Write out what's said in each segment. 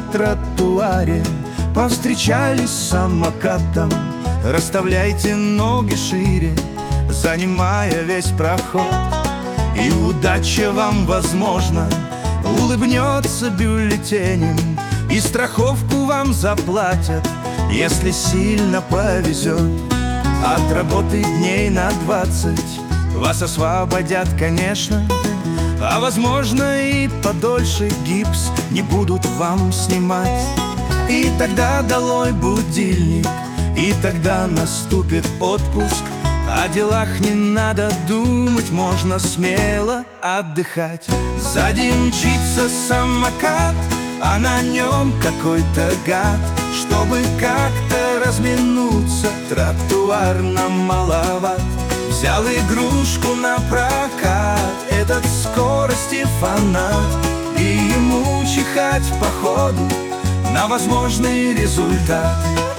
тротуаре повстречались с самокатом. Расставляйте ноги шире, занимая весь проход, и удача вам, возможно, улыбнется бюллетенем, и страховку вам заплатят, если сильно повезет. От работы дней на 20 вас освободят, конечно, а возможно и подольше гипс не будут вам снимать. И тогда долой будильник, и тогда наступит отпуск. О делах не надо думать, можно смело отдыхать. Сзади мчится самокат, а на нем какой-то гад. Чтобы как-то разминуться, тротуар нам маловат. Взял игрушку на прокат этот скорости фанат, и ему чихать походу на возможный результат.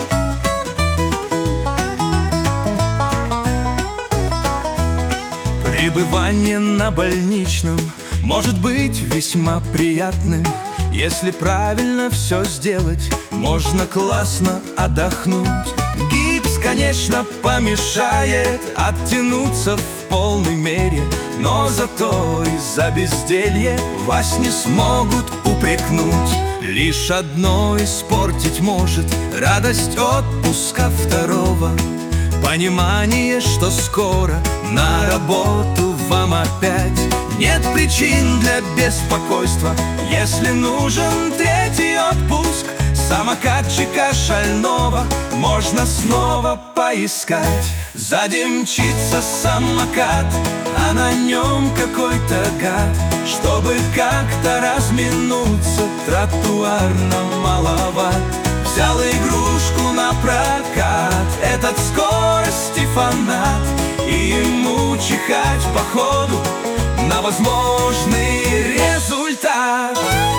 Пребывание на больничном может быть весьма приятным. Если правильно все сделать, можно классно отдохнуть. Гипс, конечно, помешает оттянуться в полной мере, но зато из-за безделья вас не смогут упрекнуть. Лишь одно испортить может радость отпуска второго: понимание, что скоро на работу вам опять. Нет причин для беспокойства, если нужен третий отпуск. Самокатчика шального можно снова поискать. Сзади мчится самокат, а на нем какой-то гад. Чтобы как-то разминуться, тротуар нам маловат. Взял игрушку на прокат этот скорости фанат, и ему чихать походу на возможный результат.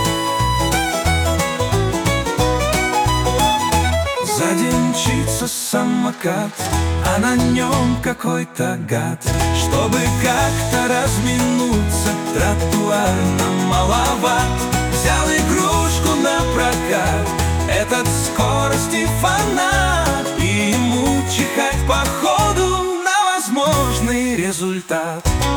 Сзади мчится самокат, а на нем какой-то гад. Чтобы как-то разминуться, тротуар нам маловат. Взял игрушку на прокат этот скорости фанат, и ему чихать походу на возможный результат.